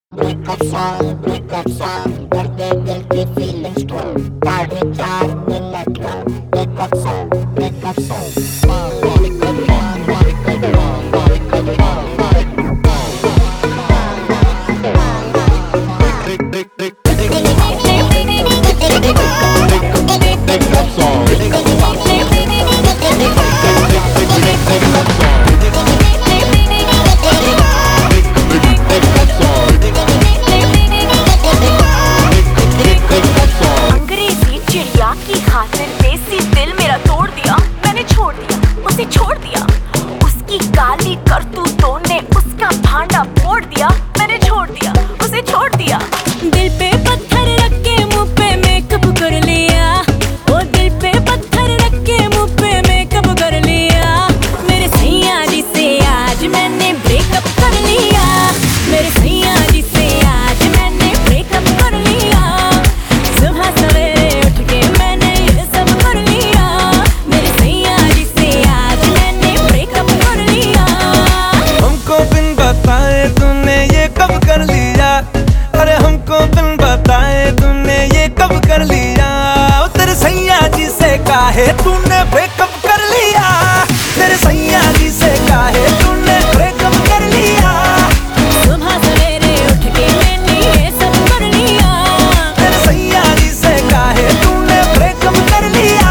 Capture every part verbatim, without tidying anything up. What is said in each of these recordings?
Breakup song, breakup song, दर्द दिल की feelings को साढ़े चार मिनट का breakup song, breakup song. छोड़ दिया उसकी गाली करतूतों ने उसका भांडा फोड़ दिया। मैंने छोड़ दिया उसे छोड़ दिया। दिल पे पत्थर रख के मुंह पे मेकअप कर लिया। वो दिल पे पत्थर रख के मुंह पे मेकअप कर लिया। मेरे सैया जी से आज मैंने ब्रेकअप कर लिया। मेरे सैया जी से आज मैंने ब्रेकअप कर लिया। सुबह सवेरे उठ के मैंने ये सब कर लिया। मेरे सैया जी से आज मैंने ब्रेकअप कर लिया। हमको बिन बताए तूने ये कब कर लिया। अरे हमको बिन बताए तूने ये कब कर लिया। ओ तेरे सैया जी से काहे तूने ब्रेकअप कर लिया। तेरे सैया जी से काहे तूने ब्रेकअप कर लिया। सुबह सवेरे उठ के मैंने ये सब कर लिया। तेरे सैया जी से काहे तूने ब्रेकअप कर लिया।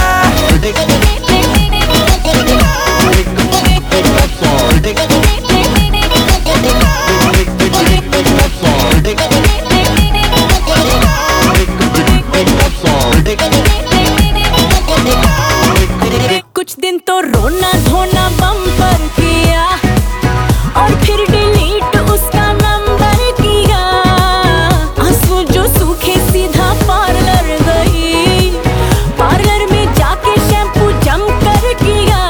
कुछ दिन तो रोना धोना बम्पर किया और फिर डिलीट उसका नंबर किया। आंसू जो सूखे सीधा पार्लर गई। पार्लर में जाके शैम्पू जम कर किया।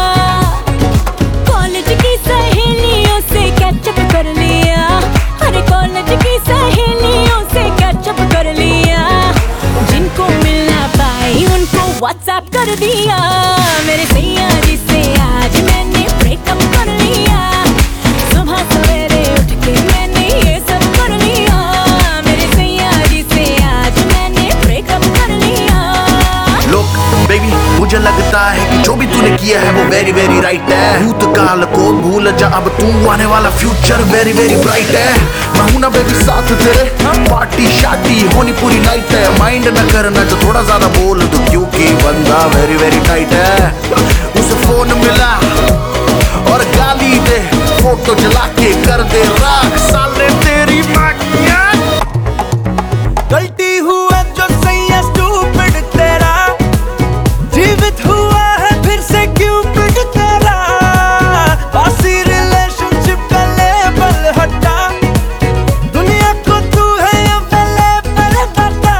कॉलेज की सहेलियों से कैचअप कर लिया। अरे कॉलेज की सहेलियों से कैचअप कर लिया। जिनको मिलना पाई उनको व्हाट्सएप कर दिया। मेरे सैया जी से आज मैंने ब्रेकअप कर लिया। सुबह सवेरे उठ के मैंने ये सब कर लिया। मेरे सैया जी से आज मैंने ब्रेकअप कर लिया। लोग बेबी मुझे लगता है कि जो भी तूने किया है वो वेरी वेरी राइट है। भूतकाल को भूल जा अब तू आने वाला फ्यूचर वेरी वेरी ब्राइट है। मैं हूं ना बेबी साथ तेरे पार्टी शादी होनी पूरी नाइट है। माइंड न करना जो थोड़ा ज्यादा बोल दो क्योंकि बंदा वेरी वेरी टाइट है। उसे फोन मिला और गाली दे फोटो जला के कर दे राख साले तेरी माँ की आँख। गलती हुआ जो सैया स्टूपिड तेरा। जीवित हुआ है फिर से क्यूपिड तेरा। बासी रिलेशनशिप का लेबल हटा। दुनिया को तू है अवेलेबल बता।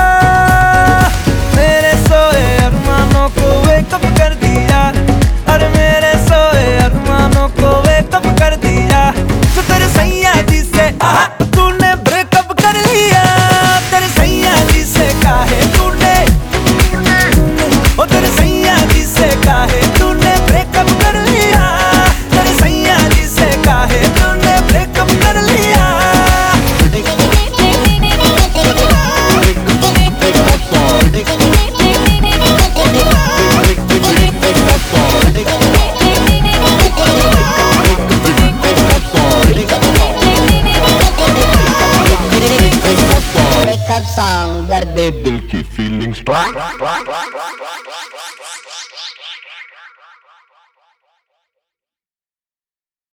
मेरे सोए अरमानों को वेकअप कर दिया। अरे मेरे सोए अरमानों को वेकअप कर दिया। तो तेरे सैया जी से आहा तूने ब्रेकअप कर लिया। तेरे सैया जी से काहे तूने ओ तेरे सैया जी से काहे तूने ब्रेकअप कर लिया। तेरे सैया जी से काहे तूने ब्रेकअप कर लिया। Breakup song, दर्द दिल की फीलिंग्स